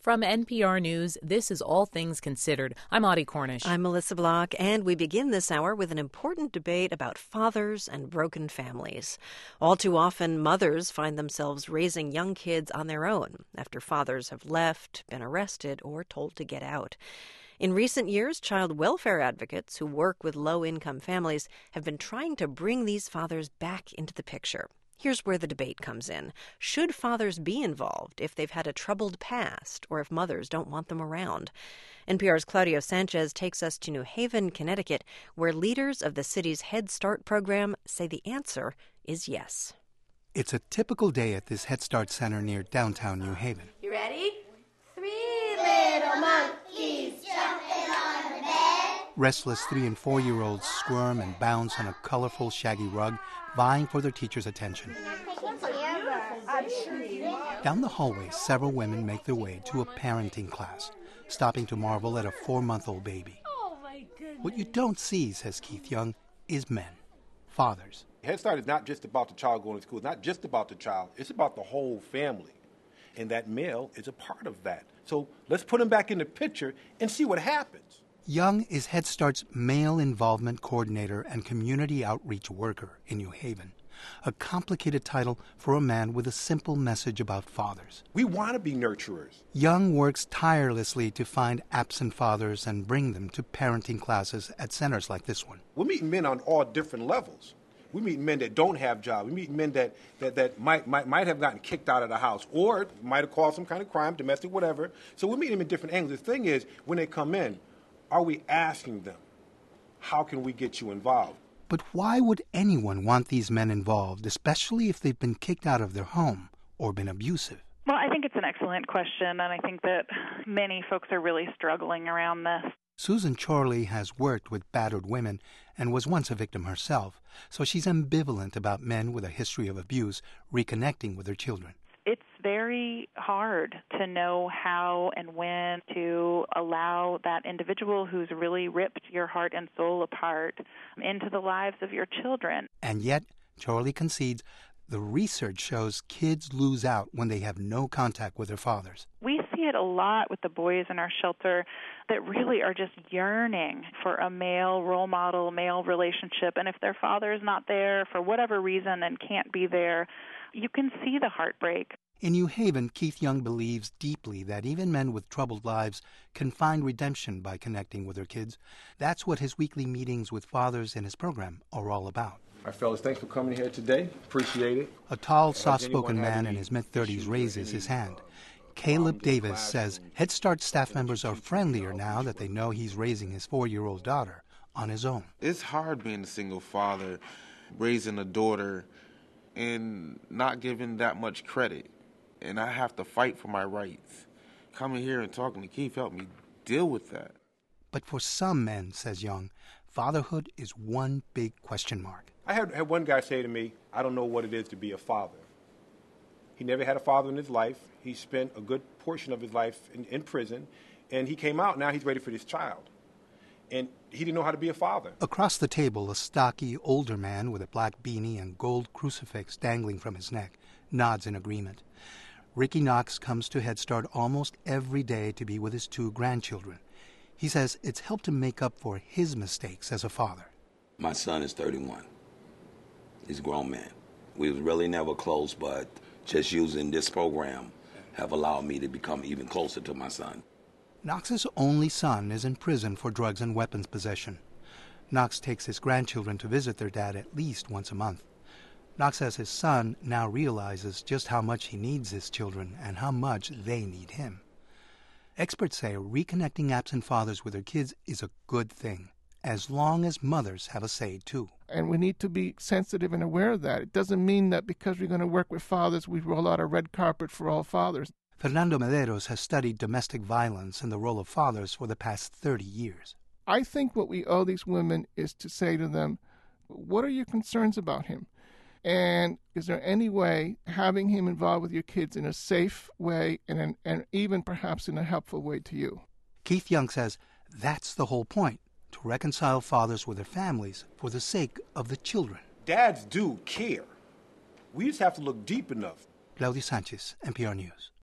From NPR News, this is All Things Considered. I'm Audie Cornish. I'm Melissa Block, and we begin this hour with an important debate about fathers and broken families. All too often, mothers find themselves raising young kids on their own after fathers have left, been arrested, or told to get out. In recent years, child welfare advocates who work with low-income families have been trying to bring these fathers back into the picture. Here's where the debate comes in. Should fathers be involved if they've had a troubled past or if mothers don't want them around? NPR's Claudio Sanchez takes us to New Haven, Connecticut, where leaders of the city's Head Start program say the answer is yes. It's a typical day at this Head Start center near downtown New Haven. You ready? 3 little monkeys jumping on the bed. Restless 3- and 4-year-olds squirm and bounce on a colorful, shaggy rug, vying for their teacher's attention. Down the hallway, several women make their way to a parenting class, stopping to marvel at a 4-month-old baby. Oh, my goodness. What you don't see, says Keith Young, is men, fathers. Head Start is not just about the child going to school. It's not just about the child. It's about the whole family. And that male is a part of that. So let's put him back in the picture and see what happens. Young is Head Start's male involvement coordinator and community outreach worker in New Haven, a complicated title for a man with a simple message about fathers. We want to be nurturers. Young works tirelessly to find absent fathers and bring them to parenting classes at centers like this one. We're meeting men on all different levels. We meet men that don't have jobs. We meet men that might have gotten kicked out of the house or might have caused some kind of crime, domestic, whatever. So we meet them in different angles. The thing is, when they come in, are we asking them, how can we get you involved? But why would anyone want these men involved, especially if they've been kicked out of their home or been abusive? Well, I think it's an excellent question, and I think that many folks are really struggling around this. Susan Chorley has worked with battered women and was once a victim herself, so she's ambivalent about men with a history of abuse reconnecting with their children. It's very hard to know how and when to allow that individual who's really ripped your heart and soul apart into the lives of your children. And yet, Chorley concedes, the research shows kids lose out when they have no contact with their fathers. We see it a lot with the boys in our shelter that really are just yearning for a male role model, male relationship. And if their father is not there for whatever reason and can't be there, you can see the heartbreak. In New Haven, Keith Young believes deeply that even men with troubled lives can find redemption by connecting with their kids. That's what his weekly meetings with fathers in his program are all about. All right, fellas, thanks for coming here today. Appreciate it. A tall, soft-spoken man in his mid-30s raises his hand. Caleb Davis says Head Start staff members are friendlier now that they know he's raising his 4-year-old daughter on his own. It's hard being a single father, raising a daughter, and not giving that much credit. And I have to fight for my rights. Coming here and talking to Keith helped me deal with that. But for some men, says Young, fatherhood is one big question mark. I had one guy say to me, I don't know what it is to be a father. He never had a father in his life. He spent a good portion of his life in prison, and he came out. Now he's ready for this child. And he didn't know how to be a father. Across the table, a stocky, older man with a black beanie and gold crucifix dangling from his neck nods in agreement. Ricky Knox comes to Head Start almost every day to be with his 2 grandchildren. He says it's helped him make up for his mistakes as a father. My son is 31. He's a grown man. We was really never close, but just using this program have allowed me to become even closer to my son. Knox's only son is in prison for drugs and weapons possession. Knox takes his grandchildren to visit their dad at least once a month. Knox says his son now realizes just how much he needs his children and how much they need him. Experts say reconnecting absent fathers with their kids is a good thing, as long as mothers have a say, too. And we need to be sensitive and aware of that. It doesn't mean that because we're going to work with fathers, we roll out a red carpet for all fathers. Fernando Medeiros has studied domestic violence and the role of fathers for the past 30 years. I think what we owe these women is to say to them, what are your concerns about him? And is there any way having him involved with your kids in a safe way and even perhaps in a helpful way to you? Keith Young says that's the whole point, to reconcile fathers with their families for the sake of the children. Dads do care. We just have to look deep enough. Claudio Sanchez, NPR News.